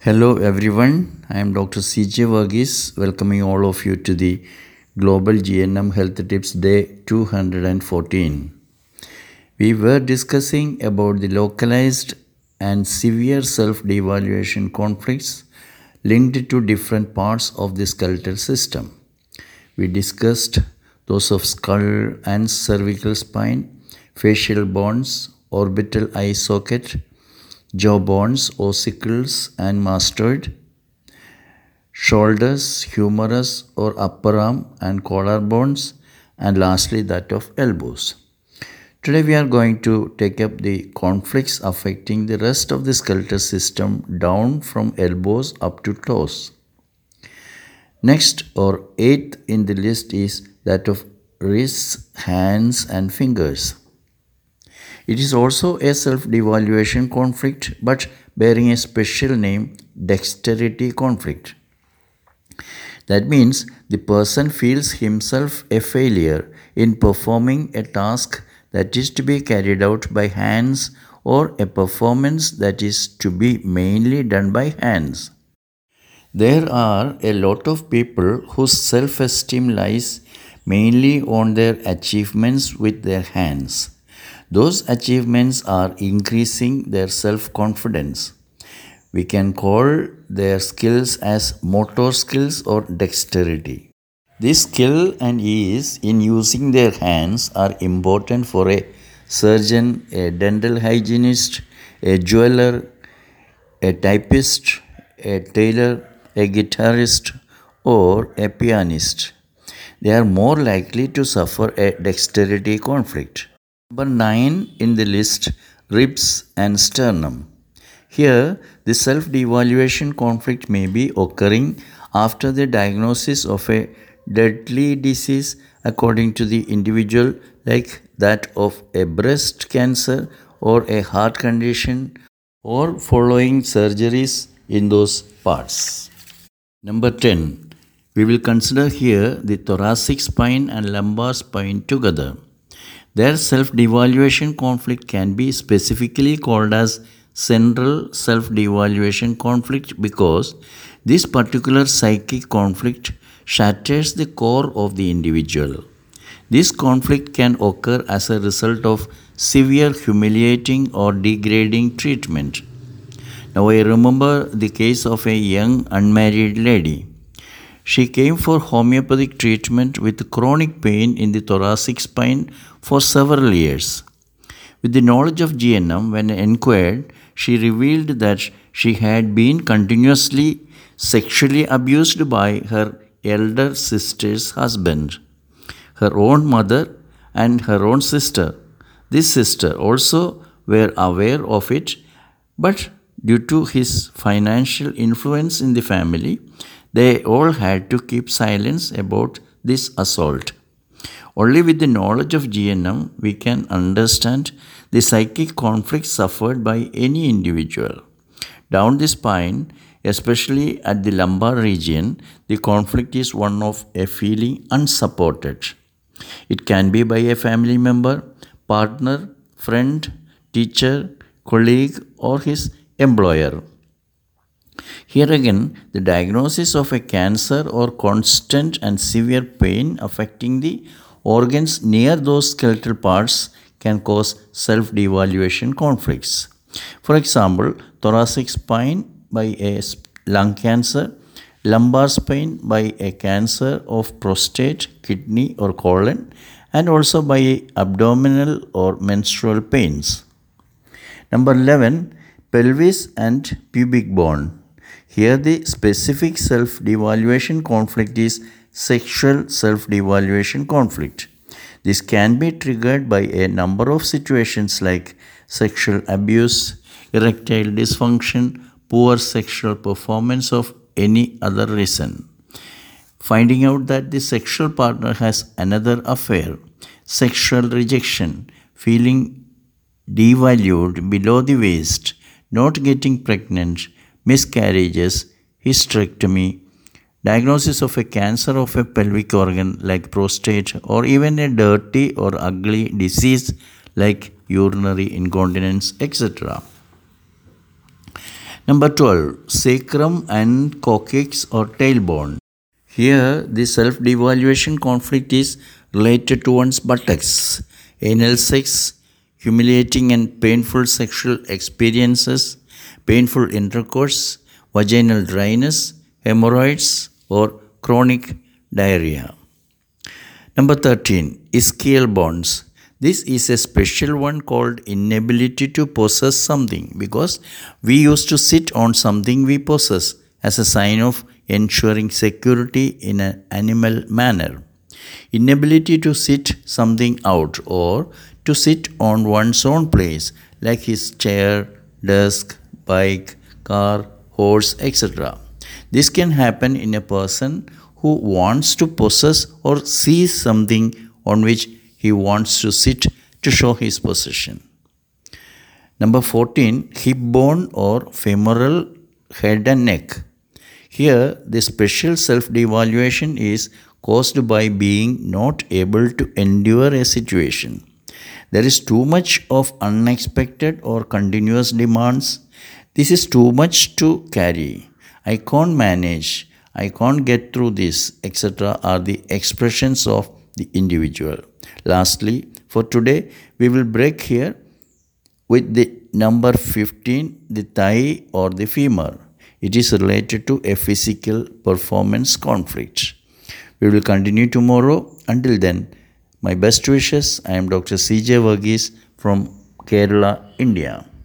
Hello everyone, I am Dr. CJ Varghese, welcoming all of you to the Global GNM Health Tips Day 214. We were discussing about the localized and severe self-devaluation conflicts linked to different parts of the skeletal system. We discussed those of skull and cervical spine, facial bones, orbital eye socket, jaw bones, ossicles and mastoid, shoulders, humerus or upper arm and collar bones, and lastly that of elbows. Today we are going to take up the conflicts affecting the rest of the skeletal system down from elbows up to toes. Next or eighth in the list is that of wrists, hands and fingers. It is also a self-devaluation conflict but bearing a special name, dexterity conflict. That means the person feels himself a failure in performing a task that is to be carried out by hands or a performance that is to be mainly done by hands. There are a lot of people whose self-esteem lies mainly on their achievements with their hands. Those achievements are increasing their self-confidence. We can call their skills as motor skills or dexterity. This skill and ease in using their hands are important for a surgeon, a dental hygienist, a jeweler, a typist, a tailor, a guitarist, or a pianist. They are more likely to suffer a dexterity conflict. Number 9 in the list, ribs and sternum. Here, the self-devaluation conflict may be occurring after the diagnosis of a deadly disease according to the individual, like that of a breast cancer or a heart condition, or following surgeries in those parts. Number 10. We will consider here the thoracic spine and lumbar spine together. Their self-devaluation conflict can be specifically called as central self-devaluation conflict because this particular psychic conflict shatters the core of the individual. This conflict can occur as a result of severe humiliating or degrading treatment. Now I remember the case of a young unmarried lady. She came for homeopathic treatment with chronic pain in the thoracic spine for several years. With the knowledge of GNM, when inquired, she revealed that she had been continuously sexually abused by her elder sister's husband, her own mother, and her own sister. This sister also were aware of it, but due to his financial influence in the family, they all had to keep silence about this assault. Only with the knowledge of GNM, we can understand the psychic conflict suffered by any individual. Down the spine, especially at the lumbar region, the conflict is one of a feeling unsupported. It can be by a family member, partner, friend, teacher, colleague, or his employer. Here again, the diagnosis of a cancer or constant and severe pain affecting the organs near those skeletal parts can cause self-devaluation conflicts. For example, thoracic spine by a lung cancer, lumbar spine by a cancer of prostate, kidney or colon, and also by abdominal or menstrual pains. Number 11, pelvis and pubic bone. Here the specific self-devaluation conflict is sexual self-devaluation conflict. This can be triggered by a number of situations like sexual abuse, erectile dysfunction, poor sexual performance of any other reason. Finding out that the sexual partner has another affair, sexual rejection, feeling devalued below the waist, not getting pregnant, miscarriages, hysterectomy, diagnosis of a cancer of a pelvic organ like prostate, or even a dirty or ugly disease like urinary incontinence, etc. Number 12, sacrum and coccyx or tailbone. Here, the self-devaluation conflict is related to one's buttocks, anal sex, humiliating and painful sexual experiences, painful intercourse, vaginal dryness, hemorrhoids, or chronic diarrhea. Number 13, ischial bones. This is a special one called inability to possess something because we used to sit on something we possess as a sign of ensuring security in an animal manner. Inability to sit something out or to sit on one's own place like his chair, desk, bike, car, horse, etc. This can happen in a person who wants to possess or seize something on which he wants to sit to show his possession. Number 14, hip bone or femoral head and neck. Here, the special self-devaluation is caused by being not able to endure a situation. There is too much of unexpected or continuous demands. This is too much to carry. I can't manage. I can't get through this, etc. are the expressions of the individual. Lastly, for today, we will break here with the number 15, the thigh or the femur. It is related to a physical performance conflict. We will continue tomorrow. Until then, my best wishes. I am Dr. C.J. Varghese from Kerala, India.